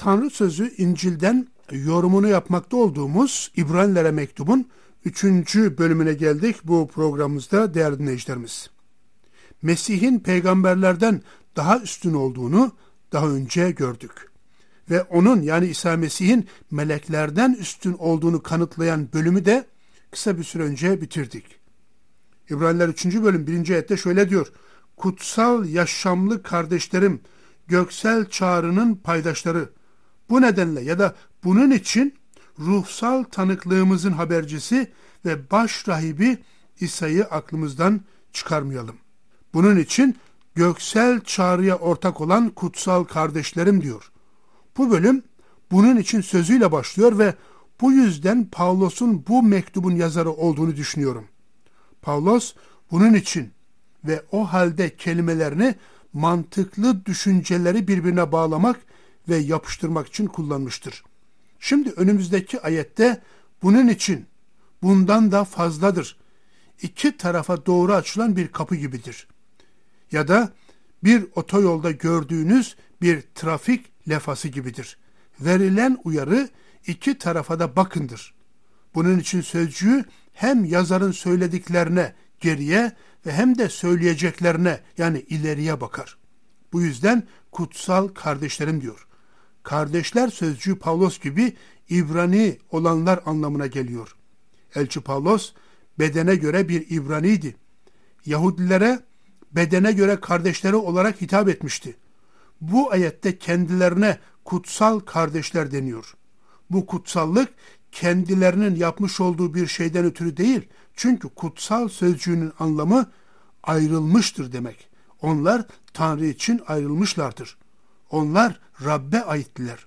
Tanrı Sözü İncil'den yorumunu yapmakta olduğumuz İbranilere mektubun 3. bölümüne geldik bu programımızda değerli dinleyicilerimiz. Mesih'in peygamberlerden daha üstün olduğunu daha önce gördük. Ve onun yani İsa Mesih'in meleklerden üstün olduğunu kanıtlayan bölümü de kısa bir süre önce bitirdik. İbraniler 3. bölüm 1. ayette şöyle diyor: Kutsal yaşamlı kardeşlerim, göksel çağrının paydaşları, bu nedenle ya da bunun için ruhsal tanıklığımızın habercisi ve baş rahibi İsa'yı aklımızdan çıkarmayalım. Bunun için göksel çağrıya ortak olan kutsal kardeşlerim diyor. Bu bölüm bunun için sözüyle başlıyor ve bu yüzden Pavlos'un bu mektubun yazarı olduğunu düşünüyorum. Pavlos bunun için ve o halde kelimelerini mantıklı düşünceleri birbirine bağlamak ve yapıştırmak için kullanmıştır. Şimdi önümüzdeki ayette bunun için, bundan da fazladır, İki tarafa doğru açılan bir kapı gibidir. Ya da bir otoyolda gördüğünüz bir trafik levhası gibidir. Verilen uyarı iki tarafa da bakındır. Bunun için sözcüğü hem yazarın söylediklerine geriye ve hem de söyleyeceklerine yani ileriye bakar. Bu yüzden kutsal kardeşlerim diyor. Kardeşler sözcüğü Pavlos gibi İbrani olanlar anlamına geliyor. Elçi Pavlos bedene göre bir İbraniydi. Yahudilere bedene göre kardeşleri olarak hitap etmişti. Bu ayette kendilerine kutsal kardeşler deniyor. Bu kutsallık kendilerinin yapmış olduğu bir şeyden ötürü değil, çünkü kutsal sözcüğünün anlamı ayrılmıştır demek. Onlar Tanrı için ayrılmışlardır. Onlar Rabbe aittiler.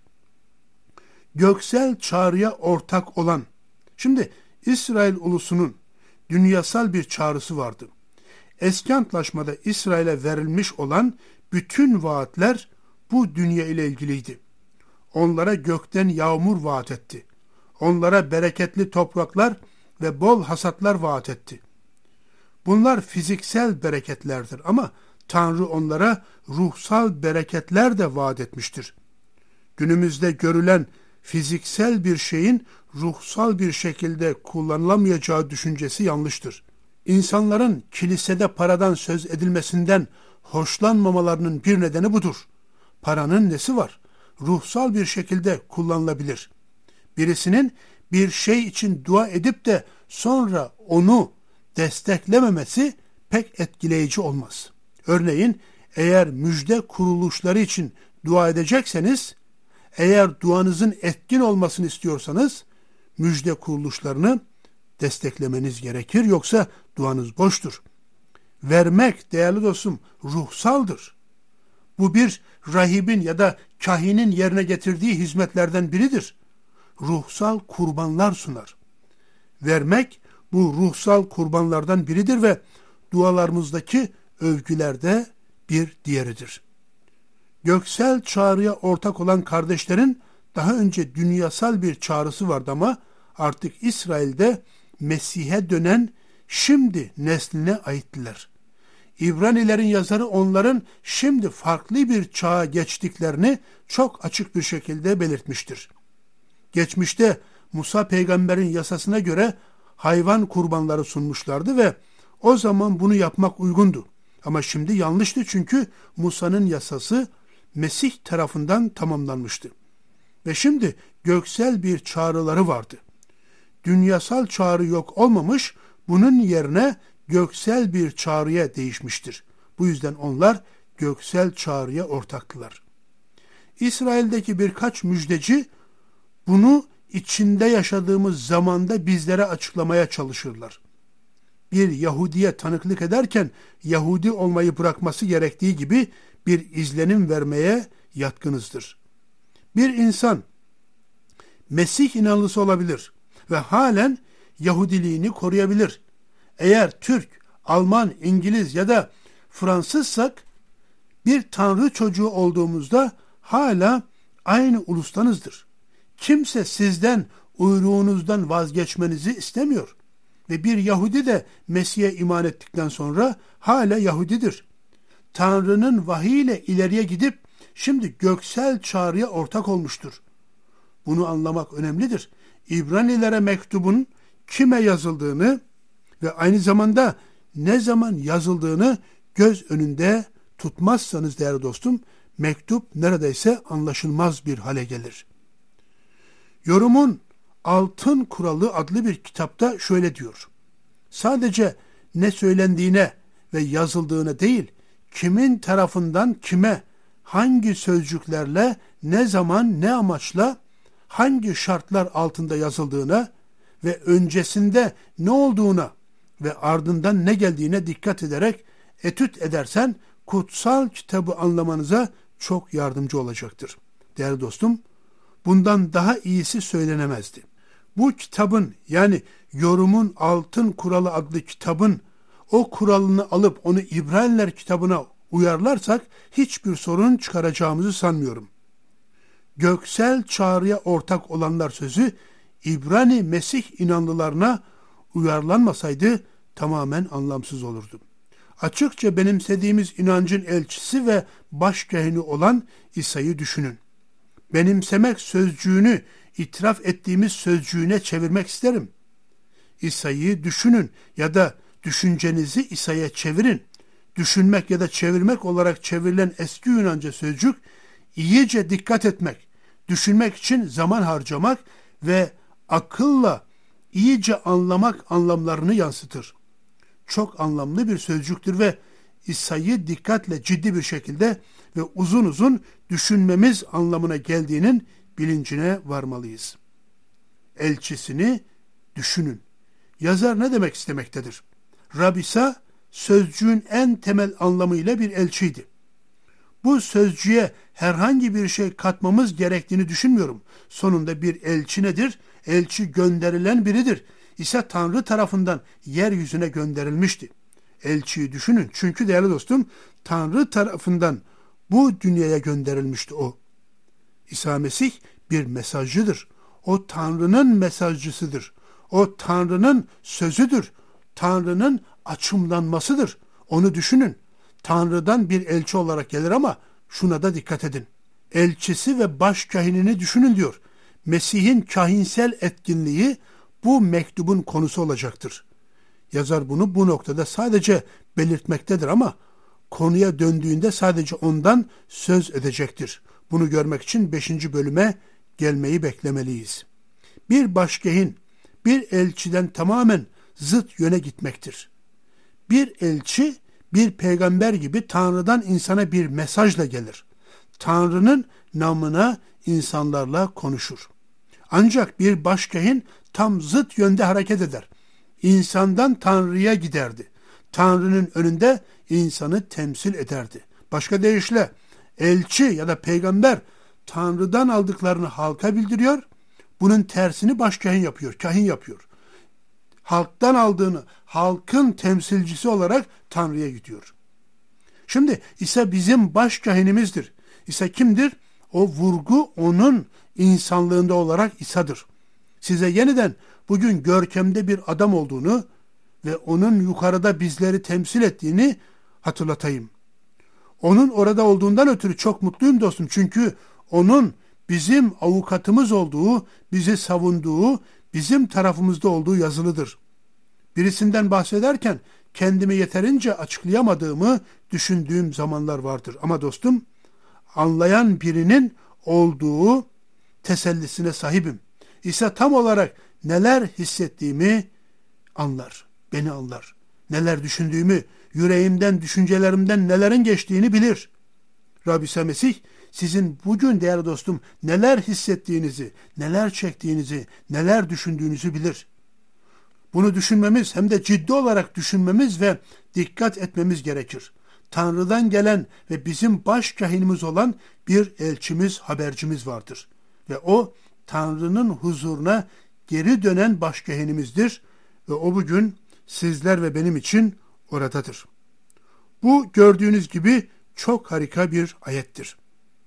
Göksel çağrıya ortak olan, şimdi İsrail ulusunun dünyasal bir çağrısı vardı. Eski Antlaşmada İsrail'e verilmiş olan bütün vaatler bu dünya ile ilgiliydi. Onlara gökten yağmur vaat etti. Onlara bereketli topraklar ve bol hasatlar vaat etti. Bunlar fiziksel bereketlerdir ama Tanrı onlara ruhsal bereketler de vaat etmiştir. Günümüzde görülen fiziksel bir şeyin ruhsal bir şekilde kullanılamayacağı düşüncesi yanlıştır. İnsanların kilisede paradan söz edilmesinden hoşlanmamalarının bir nedeni budur. Paranın nesi var? Ruhsal bir şekilde kullanılabilir. Birisinin bir şey için dua edip de sonra onu desteklememesi pek etkileyici olmaz. Örneğin eğer müjde kuruluşları için dua edecekseniz, eğer duanızın etkin olmasını istiyorsanız müjde kuruluşlarını desteklemeniz gerekir, yoksa duanız boştur. Vermek değerli dostum ruhsaldır. Bu bir rahibin ya da kahinin yerine getirdiği hizmetlerden biridir. Ruhsal kurbanlar sunar. Vermek bu ruhsal kurbanlardan biridir ve dualarımızdaki övgülerde bir diğeridir. Göksel çağrıya ortak olan kardeşlerin daha önce dünyasal bir çağrısı vardı ama artık İsrail'de Mesih'e dönen şimdi nesline aittiler. İbranilerin yazarı onların şimdi farklı bir çağa geçtiklerini çok açık bir şekilde belirtmiştir. Geçmişte Musa peygamberin yasasına göre hayvan kurbanları sunmuşlardı ve o zaman bunu yapmak uygundu. Ama şimdi yanlıştı, çünkü Musa'nın yasası Mesih tarafından tamamlanmıştı. Ve şimdi göksel bir çağrıları vardı. Dünyasal çağrı yok olmamış, bunun yerine göksel bir çağrıya değişmiştir. Bu yüzden onlar göksel çağrıya ortaktılar. İsrail'deki birkaç müjdeci bunu içinde yaşadığımız zamanda bizlere açıklamaya çalışırlar. Bir Yahudiye tanıklık ederken Yahudi olmayı bırakması gerektiği gibi bir izlenim vermeye yatkınızdır. Bir insan Mesih inanlısı olabilir ve halen Yahudiliğini koruyabilir. Eğer Türk, Alman, İngiliz ya da Fransızsak bir Tanrı çocuğu olduğumuzda hala aynı ulustanızdır. Kimse sizden, uyruğunuzdan vazgeçmenizi istemiyor. Ve bir Yahudi de Mesih'e iman ettikten sonra hala Yahudidir. Tanrı'nın vahiy ile ileriye gidip şimdi göksel çağrıya ortak olmuştur. Bunu anlamak önemlidir. İbranilere mektubun kime yazıldığını ve aynı zamanda ne zaman yazıldığını göz önünde tutmazsanız değerli dostum, mektup neredeyse anlaşılmaz bir hale gelir. Yorumun Altın Kuralı adlı bir kitapta şöyle diyor: sadece ne söylendiğine ve yazıldığına değil, kimin tarafından kime, hangi sözcüklerle, ne zaman, ne amaçla, hangi şartlar altında yazıldığına ve öncesinde ne olduğuna ve ardından ne geldiğine dikkat ederek etüt edersen kutsal kitabı anlamanıza çok yardımcı olacaktır. Değerli dostum, bundan daha iyisi söylenemezdi. Bu kitabın, yani Yorumun Altın Kuralı adlı kitabın o kuralını alıp onu İbraniler kitabına uyarlarsak hiçbir sorun çıkaracağımızı sanmıyorum. Göksel çağrıya ortak olanlar sözü İbrani Mesih inanlılarına uyarlanmasaydı tamamen anlamsız olurdu. Açıkça benimsediğimiz inancın elçisi ve başkahini olan İsa'yı düşünün. Benimsemek sözcüğünü itiraf ettiğimiz sözcüğüne çevirmek isterim. İsa'yı düşünün ya da düşüncenizi İsa'ya çevirin. Düşünmek ya da çevirmek olarak çevrilen eski Yunanca sözcük iyice dikkat etmek, düşünmek için zaman harcamak ve akılla iyice anlamak anlamlarını yansıtır. Çok anlamlı bir sözcüktür ve İsa'yı dikkatle, ciddi bir şekilde ve uzun uzun düşünmemiz anlamına geldiğinin bilincine varmalıyız. Elçisini düşünün. Yazar ne demek istemektedir? Rab İsa sözcüğün en temel anlamıyla bir elçiydi. Bu sözcüğe herhangi bir şey katmamız gerektiğini düşünmüyorum. Sonunda bir elçi nedir? Elçi gönderilen biridir. İsa Tanrı tarafından yeryüzüne gönderilmişti. Elçiyi düşünün. Çünkü değerli dostum, Tanrı tarafından bu dünyaya gönderilmişti o. İsa Mesih bir mesajcıdır. O Tanrı'nın mesajcısıdır. O Tanrı'nın sözüdür. Tanrı'nın açımlanmasıdır. Onu düşünün. Tanrı'dan bir elçi olarak gelir ama şuna da dikkat edin. Elçisi ve başkahinini düşünün diyor. Mesih'in kahinsel etkinliği bu mektubun konusu olacaktır. Yazar bunu bu noktada sadece belirtmektedir ama konuya döndüğünde sadece ondan söz edecektir. Bunu görmek için 5. bölüme gelmeyi beklemeliyiz. Bir başkahin, bir elçiden tamamen zıt yöne gitmektir. Bir elçi, bir peygamber gibi Tanrı'dan insana bir mesajla gelir. Tanrı'nın namına insanlarla konuşur. Ancak bir başkahin tam zıt yönde hareket eder. İnsandan Tanrı'ya giderdi. Tanrı'nın önünde insanı temsil ederdi. Başka deyişle elçi ya da peygamber Tanrı'dan aldıklarını halka bildiriyor. Bunun tersini başkahin yapıyor, kahin yapıyor. Halktan aldığını halkın temsilcisi olarak Tanrı'ya gidiyor. Şimdi İsa bizim başkahinimizdir. İsa kimdir? O vurgu onun insanlığında olarak İsa'dır. Size yeniden bugün görkemde bir adam olduğunu ve onun yukarıda bizleri temsil ettiğini hatırlatayım. Onun orada olduğundan ötürü çok mutluyum dostum. Çünkü onun bizim avukatımız olduğu, bizi savunduğu, bizim tarafımızda olduğu yazılıdır. Birisinden bahsederken kendimi yeterince açıklayamadığımı düşündüğüm zamanlar vardır. Ama dostum, anlayan birinin olduğu tesellisine sahibim. İsa tam olarak neler hissettiğimi anlar, beni anlar. Neler düşündüğümü, yüreğimden, düşüncelerimden nelerin geçtiğini bilir. Rab İsa Mesih, sizin bugün değerli dostum neler hissettiğinizi, neler çektiğinizi, neler düşündüğünüzü bilir. Bunu düşünmemiz hem de ciddi olarak düşünmemiz ve dikkat etmemiz gerekir. Tanrı'dan gelen ve bizim başkahinimiz olan bir elçimiz, habercimiz vardır. Ve o Tanrı'nın huzuruna geri dönen başkahinimizdir ve o bugün sizler ve benim için oradadır. Bu gördüğünüz gibi çok harika bir ayettir.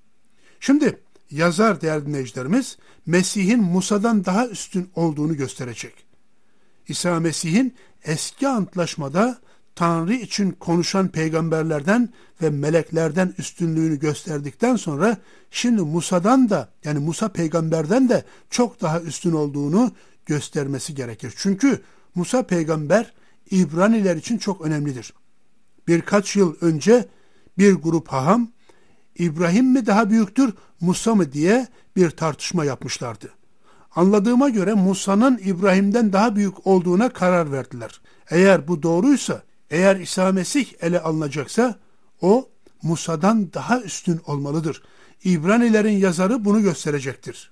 Şimdi yazar değerli dinleyicilerimiz Mesih'in Musa'dan daha üstün olduğunu gösterecek. İsa Mesih'in eski antlaşmada Tanrı için konuşan peygamberlerden ve meleklerden üstünlüğünü gösterdikten sonra şimdi Musa'dan da, yani Musa peygamberden de çok daha üstün olduğunu göstermesi gerekir. Çünkü Musa peygamber İbraniler için çok önemlidir. Birkaç yıl önce bir grup haham İbrahim mi daha büyüktür, Musa mı diye bir tartışma yapmışlardı. Anladığıma göre Musa'nın İbrahim'den daha büyük olduğuna karar verdiler. Eğer bu doğruysa, eğer İsa Mesih ele alınacaksa o Musa'dan daha üstün olmalıdır. İbranilerin yazarı bunu gösterecektir.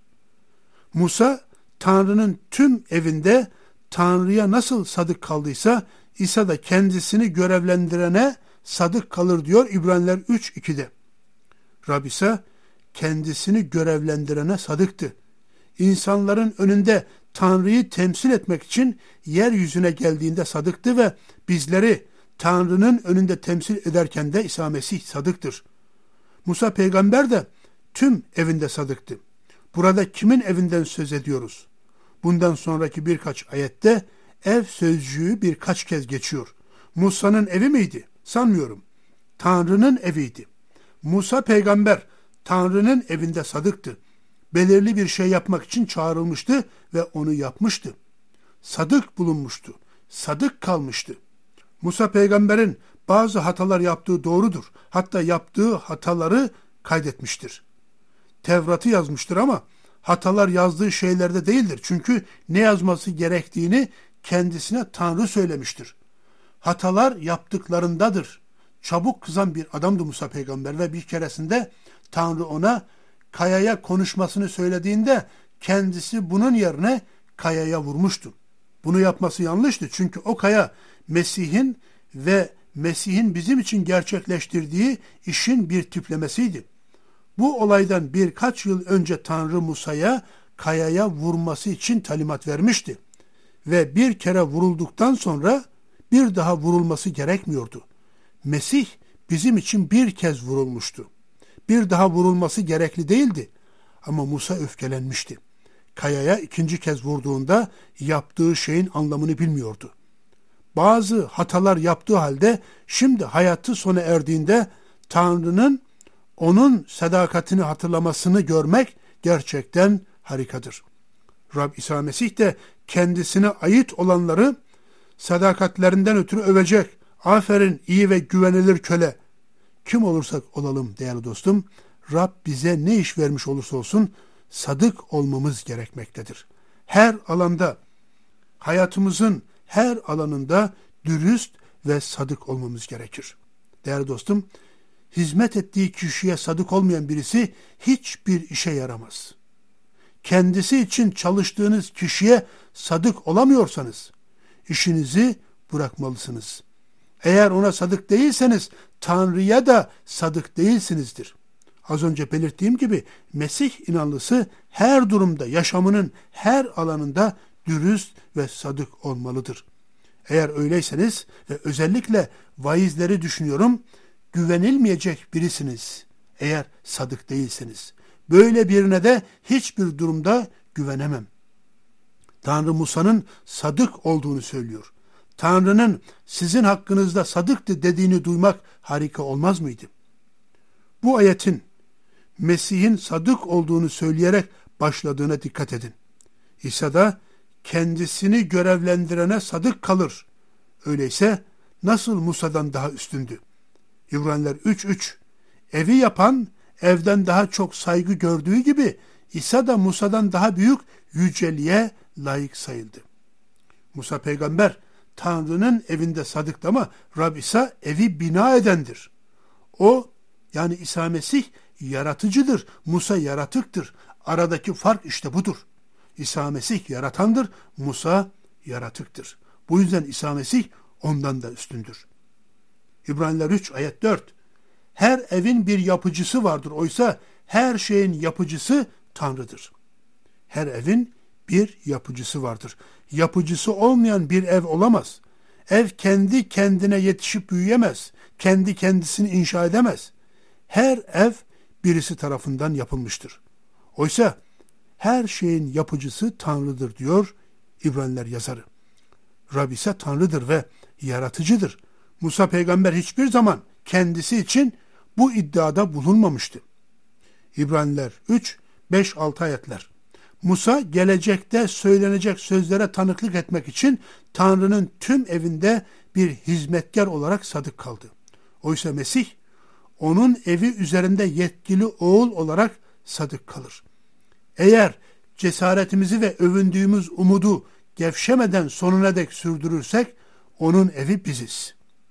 Musa Tanrı'nın tüm evinde Tanrı'ya nasıl sadık kaldıysa İsa da kendisini görevlendirene sadık kalır diyor İbraniler 3:2'de. Rab İsa kendisini görevlendirene sadıktı. İnsanların önünde Tanrı'yı temsil etmek için yeryüzüne geldiğinde sadıktı ve bizleri Tanrı'nın önünde temsil ederken de İsa Mesih sadıktır. Musa peygamber de tüm evinde sadıktı. Burada kimin evinden söz ediyoruz? Bundan sonraki birkaç ayette ev sözcüğü birkaç kez geçiyor. Musa'nın evi miydi? Sanmıyorum. Tanrı'nın eviydi. Musa peygamber Tanrı'nın evinde sadıktı. Belirli bir şey yapmak için çağrılmıştı ve onu yapmıştı. Sadık bulunmuştu. Sadık kalmıştı. Musa peygamberin bazı hatalar yaptığı doğrudur. Hatta yaptığı hataları kaydetmiştir. Tevrat'ı yazmıştır ama hatalar yazdığı şeylerde değildir. Çünkü ne yazması gerektiğini kendisine Tanrı söylemiştir. Hatalar yaptıklarındadır. Çabuk kızan bir adamdı Musa peygamber ve bir keresinde Tanrı ona kayaya konuşmasını söylediğinde kendisi bunun yerine kayaya vurmuştu. Bunu yapması yanlıştı çünkü o kaya Mesih'in ve Mesih'in bizim için gerçekleştirdiği işin bir tiplemesiydi. Bu olaydan birkaç yıl önce Tanrı Musa'ya kayaya vurması için talimat vermişti. Ve bir kere vurulduktan sonra bir daha vurulması gerekmiyordu. Mesih bizim için bir kez vurulmuştu. Bir daha vurulması gerekli değildi. Ama Musa öfkelenmişti. Kayaya ikinci kez vurduğunda yaptığı şeyin anlamını bilmiyordu. Bazı hatalar yaptığı halde şimdi hayatı sona erdiğinde Tanrı'nın onun sadakatini hatırlamasını görmek gerçekten harikadır. Rab İsa Mesih de kendisine ait olanları sadakatlerinden ötürü övecek. Aferin iyi ve güvenilir köle. Kim olursak olalım değerli dostum, Rab bize ne iş vermiş olursa olsun sadık olmamız gerekmektedir. Her alanda, hayatımızın her alanında dürüst ve sadık olmamız gerekir. Değerli dostum, hizmet ettiği kişiye sadık olmayan birisi hiçbir işe yaramaz. Kendisi için çalıştığınız kişiye sadık olamıyorsanız işinizi bırakmalısınız. Eğer ona sadık değilseniz Tanrı'ya da sadık değilsinizdir. Az önce belirttiğim gibi Mesih inanlısı her durumda, yaşamının her alanında dürüst ve sadık olmalıdır. Eğer öyleyseniz ve özellikle vaizleri düşünüyorum, güvenilmeyecek birisiniz eğer sadık değilseniz. Böyle birine de hiçbir durumda güvenemem. Tanrı Musa'nın sadık olduğunu söylüyor. Tanrı'nın sizin hakkınızda sadıktı dediğini duymak harika olmaz mıydı? Bu ayetin Mesih'in sadık olduğunu söyleyerek başladığına dikkat edin. İsa da kendisini görevlendirene sadık kalır. Öyleyse nasıl Musa'dan daha üstündü? İbraniler 3:3 Evi yapan evden daha çok saygı gördüğü gibi İsa da Musa'dan daha büyük yüceliğe layık sayıldı. Musa peygamber Tanrı'nın evinde sadıktı ama Rab İsa evi bina edendir. O yani İsa Mesih yaratıcıdır. Musa yaratıktır. Aradaki fark işte budur. İsa Mesih yaratandır. Musa yaratıktır. Bu yüzden İsa Mesih ondan da üstündür. İbraniler 3 ayet 4 Her evin bir yapıcısı vardır. Oysa her şeyin yapıcısı Tanrı'dır. Her evin bir yapıcısı vardır. Yapıcısı olmayan bir ev olamaz. Ev kendi kendine yetişip büyüyemez. Kendi kendisini inşa edemez. Her ev birisi tarafından yapılmıştır. Oysa her şeyin yapıcısı Tanrı'dır diyor İbraniler yazarı. Rab ise Tanrı'dır ve yaratıcıdır. Musa peygamber hiçbir zaman kendisi için bu iddiada bulunmamıştı. İbraniler 3, 5, 6 ayetler. Musa gelecekte söylenecek sözlere tanıklık etmek için Tanrı'nın tüm evinde bir hizmetkar olarak sadık kaldı. Oysa Mesih onun evi üzerinde yetkili oğul olarak sadık kalır. Eğer cesaretimizi ve övündüğümüz umudu gevşemeden sonuna dek sürdürürsek onun evi biziz.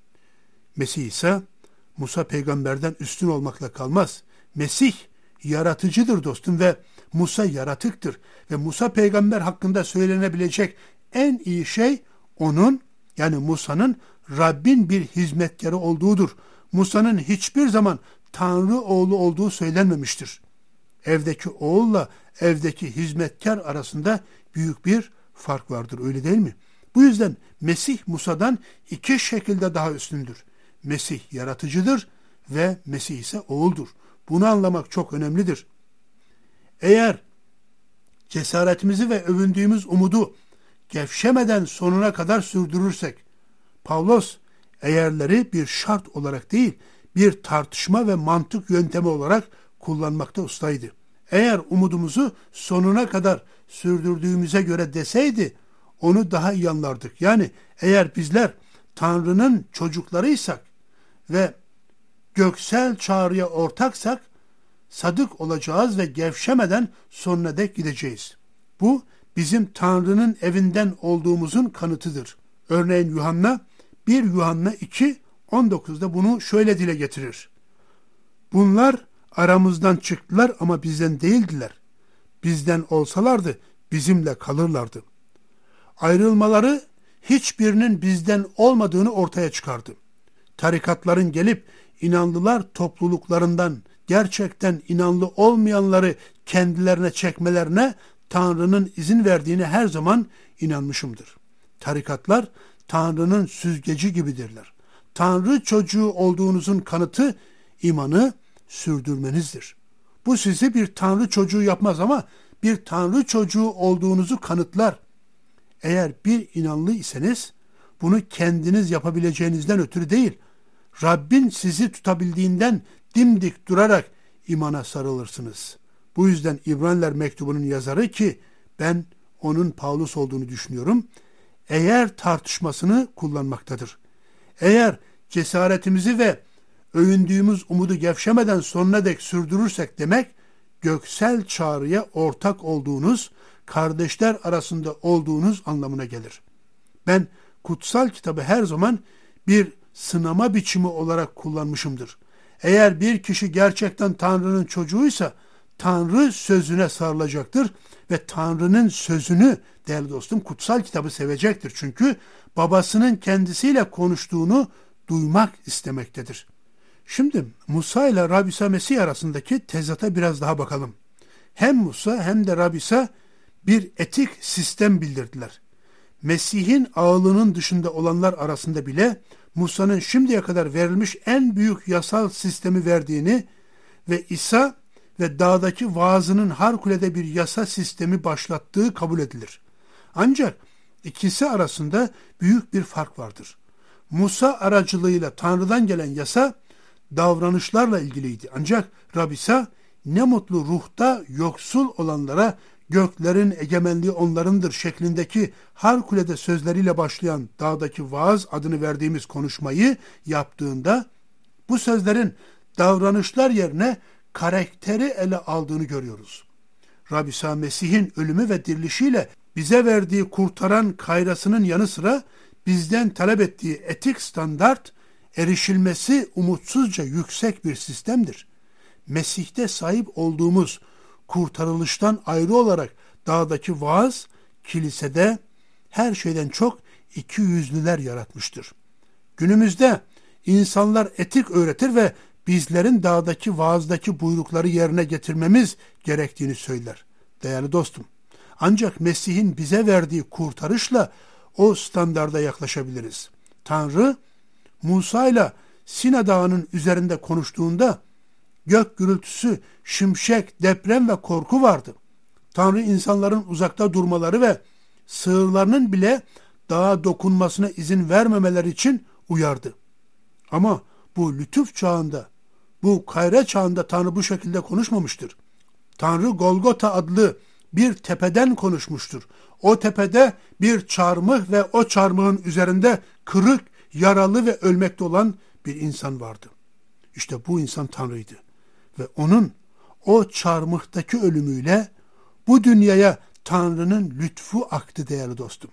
Mesih ise Musa peygamberden üstün olmakla kalmaz. Mesih yaratıcıdır dostum ve Musa yaratıktır. Ve Musa peygamber hakkında söylenebilecek en iyi şey onun, yani Musa'nın Rabbin bir hizmetkarı olduğudur. Musa'nın hiçbir zaman Tanrı oğlu olduğu söylenmemiştir. Evdeki oğulla evdeki hizmetkar arasında büyük bir fark vardır, öyle değil mi? Bu yüzden Mesih Musa'dan iki şekilde daha üstündür. Mesih yaratıcıdır ve Mesih ise oğuldur. Bunu anlamak çok önemlidir. Eğer cesaretimizi ve övündüğümüz umudu gevşemeden sonuna kadar sürdürürsek, Pavlos eğerleri bir şart olarak değil, bir tartışma ve mantık yöntemi olarak kullanmakta ustaydı. Eğer umudumuzu sonuna kadar sürdürdüğümüze göre deseydi, onu daha iyi anlardık. Yani eğer bizler Tanrı'nın çocuklarıysak ve göksel çağrıya ortaksak, sadık olacağız ve gevşemeden sonuna dek gideceğiz. Bu bizim Tanrı'nın evinden olduğumuzun kanıtıdır. Örneğin bir Yuhanna 2, 19'da bunu şöyle dile getirir. Bunlar aramızdan çıktılar ama bizden değildiler. Bizden olsalardı bizimle kalırlardı. Ayrılmaları hiçbirinin bizden olmadığını ortaya çıkardı. Tarikatların gelip inanlılar topluluklarından gerçekten inanlı olmayanları kendilerine çekmelerine Tanrı'nın izin verdiğine her zaman inanmışımdır. Tarikatlar Tanrı'nın süzgeci gibidirler. Tanrı çocuğu olduğunuzun kanıtı imanı sürdürmenizdir. Bu sizi bir Tanrı çocuğu yapmaz ama bir Tanrı çocuğu olduğunuzu kanıtlar. Eğer bir inanlı iseniz bunu kendiniz yapabileceğinizden ötürü değil, Rabbin sizi tutabildiğinden dimdik durarak imana sarılırsınız. Bu yüzden İbraniler mektubunun yazarı, ki ben onun Pavlus olduğunu düşünüyorum, eğer tartışmasını kullanmaktadır. Eğer cesaretimizi ve övündüğümüz umudu gevşemeden sonuna dek sürdürürsek demek, göksel çağrıya ortak olduğunuz, kardeşler arasında olduğunuz anlamına gelir. Ben kutsal kitabı her zaman bir sınama biçimi olarak kullanmışımdır. Eğer bir kişi gerçekten Tanrı'nın çocuğuysa, Tanrı sözüne sarılacaktır ve Tanrı'nın sözünü, değerli dostum, kutsal kitabı sevecektir. Çünkü babasının kendisiyle konuştuğunu duymak istemektedir. Şimdi Musa ile Rab İsa Mesih arasındaki tezata biraz daha bakalım. Hem Musa hem de Rab İsa bir etik sistem bildirdiler. Mesih'in ağılının dışında olanlar arasında bile Musa'nın şimdiye kadar verilmiş en büyük yasal sistemi verdiğini ve İsa ve dağdaki vaazının harikulade bir yasa sistemi başlattığı kabul edilir. Ancak ikisi arasında büyük bir fark vardır. Musa aracılığıyla Tanrı'dan gelen yasa davranışlarla ilgiliydi. Ancak Rab İsa ne mutlu ruhta yoksul olanlara göklerin egemenliği onlarındır şeklindeki harikulade sözleriyle başlayan dağdaki vaaz adını verdiğimiz konuşmayı yaptığında bu sözlerin davranışlar yerine karakteri ele aldığını görüyoruz. Rab İsa Mesih'in ölümü ve dirilişiyle bize verdiği kurtaran kayrasının yanı sıra bizden talep ettiği etik standart erişilmesi umutsuzca yüksek bir sistemdir. Mesih'te sahip olduğumuz kurtarılıştan ayrı olarak dağdaki vaaz, kilisede her şeyden çok ikiyüzlüler yaratmıştır. Günümüzde insanlar etik öğretir ve bizlerin dağdaki vaazdaki buyrukları yerine getirmemiz gerektiğini söyler. Değerli dostum, ancak Mesih'in bize verdiği kurtarışla o standarda yaklaşabiliriz. Tanrı, Musa ile Sina Dağı'nın üzerinde konuştuğunda gök gürültüsü, şimşek, deprem ve korku vardı. Tanrı insanların uzakta durmaları ve sığırlarının bile dağa dokunmasına izin vermemeleri için uyardı. Ama bu lütuf çağında, bu kayra çağında Tanrı bu şekilde konuşmamıştır. Tanrı Golgota adlı bir tepeden konuşmuştur. O tepede bir çarmıh ve o çarmıhın üzerinde kırık, yaralı ve ölmekte olan bir insan vardı. İşte bu insan Tanrı'ydı. Ve onun o çarmıhtaki ölümüyle bu dünyaya Tanrı'nın lütfu aktı değerli dostum.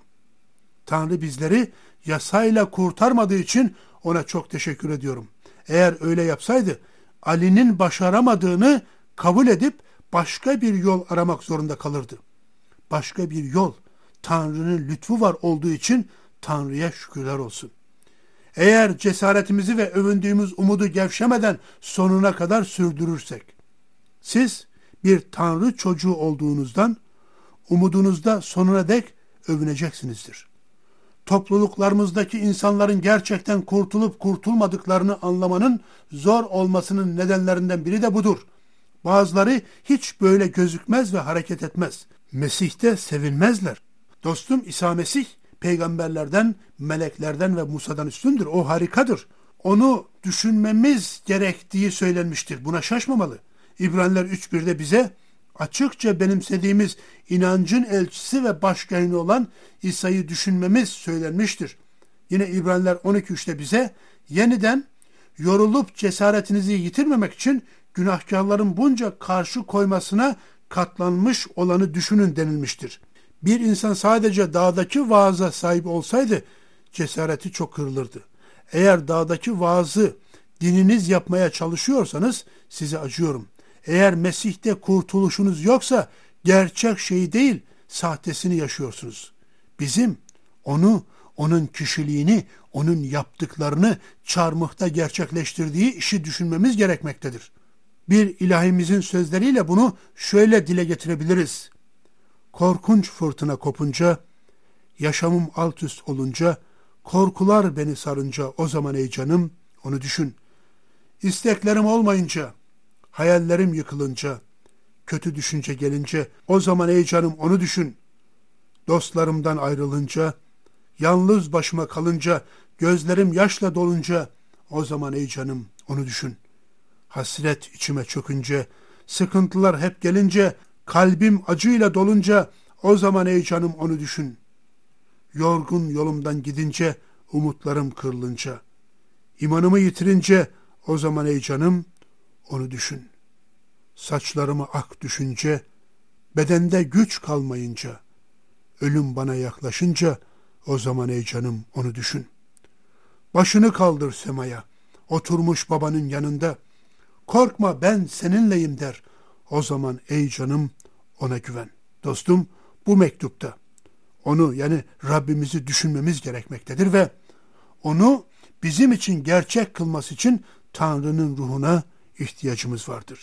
Tanrı bizleri yasayla kurtarmadığı için ona çok teşekkür ediyorum. Eğer öyle yapsaydı Ali'nin başaramadığını kabul edip başka bir yol aramak zorunda kalırdı. Başka bir yol. Tanrı'nın lütfu var olduğu için Tanrı'ya şükürler olsun. Eğer cesaretimizi ve övündüğümüz umudu gevşemeden sonuna kadar sürdürürsek, siz bir Tanrı çocuğu olduğunuzdan umudunuzda sonuna dek övüneceksinizdir. Topluluklarımızdaki insanların gerçekten kurtulup kurtulmadıklarını anlamanın zor olmasının nedenlerinden biri de budur. Bazıları hiç böyle gözükmez ve hareket etmez. Mesih'te sevinmezler. Dostum, İsa Mesih peygamberlerden, meleklerden ve Musa'dan üstündür. O harikadır. Onu düşünmemiz gerektiği söylenmiştir. Buna şaşmamalı. İbraniler 3.1'de bize açıkça benimsediğimiz inancın elçisi ve başkayını olan İsa'yı düşünmemiz söylenmiştir. Yine İbraniler 12.3'te bize yeniden yorulup cesaretinizi yitirmemek için günahkarların bunca karşı koymasına katlanmış olanı düşünün denilmiştir. Bir insan sadece dağdaki vaaza sahip olsaydı cesareti çok kırılırdı. Eğer dağdaki vaazı dininiz yapmaya çalışıyorsanız size acıyorum. Eğer Mesih'te kurtuluşunuz yoksa gerçek şeyi değil, sahtesini yaşıyorsunuz. Bizim onu, onun kişiliğini, onun yaptıklarını çarmıhta gerçekleştirdiği işi düşünmemiz gerekmektedir. Bir ilahimizin sözleriyle bunu şöyle dile getirebiliriz. Korkunç fırtına kopunca, yaşamım alt üst olunca, korkular beni sarınca o zaman ey canım onu düşün. İsteklerim olmayınca, hayallerim yıkılınca, kötü düşünce gelince o zaman ey canım onu düşün. Dostlarımdan ayrılınca, yalnız başıma kalınca, gözlerim yaşla dolunca o zaman ey canım onu düşün. Hasret içime çökünce, sıkıntılar hep gelince, kalbim acıyla dolunca o zaman ey canım onu düşün. Yorgun yolumdan gidince, umutlarım kırılınca, imanımı yitirince o zaman ey canım onu düşün. Saçlarımı ak düşünce, bedende güç kalmayınca, ölüm bana yaklaşınca o zaman ey canım onu düşün. Başını kaldır semaya, oturmuş babanın yanında, korkma ben seninleyim der. O zaman ey canım ona güven. Dostum, bu mektupta onu, yani Rabbimizi düşünmemiz gerekmektedir ve onu bizim için gerçek kılması için Tanrı'nın ruhuna ihtiyacımız vardır.